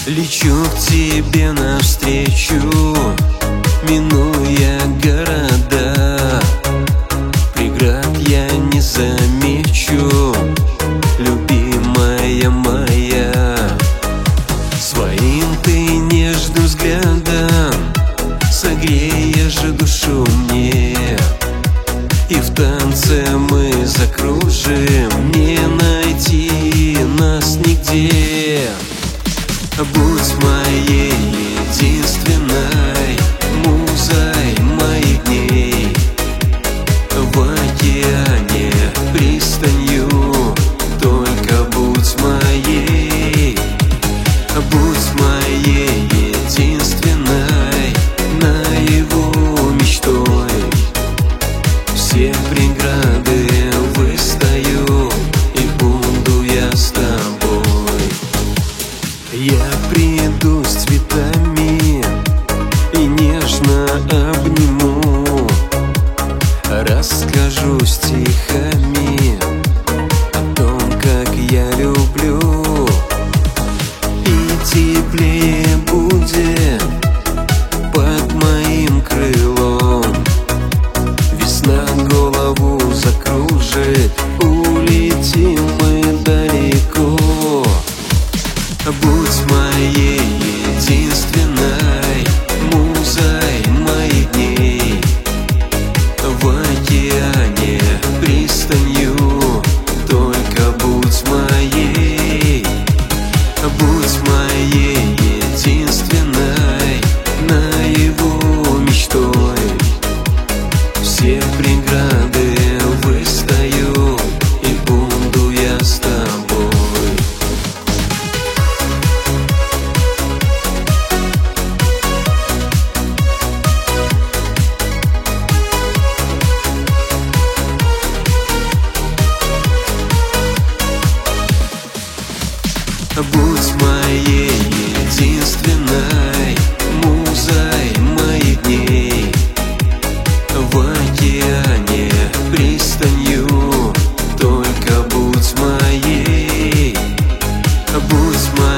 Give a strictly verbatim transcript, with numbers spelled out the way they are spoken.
Лечу к тебе навстречу, минуя города. Преград я не замечу, любимая моя. Своим ты нежным взглядом согреешь душу мне, и в танце мы закружим, не найти нас нигде. Будь моей единственной музой моих дней, в океане пристанью, только будь моей. Будь моей единственной, наяву мечтой. Все преграды выстою, и буду я с тобой. Я приду с цветами и нежно обниму, расскажу стихами о том, как я люблю. И теплее будет под моим крылом, весна голову закружит, улетим мы далеко. Будь моей единственной музой моих дней, в океане пристанью, только будь моей. Будь моей единственной, наяву мечтой. Все преграды выстою, и буду я с тобой. Будь моей единственной музой моих дней, в океане пристанью, только будь моей. Будь моей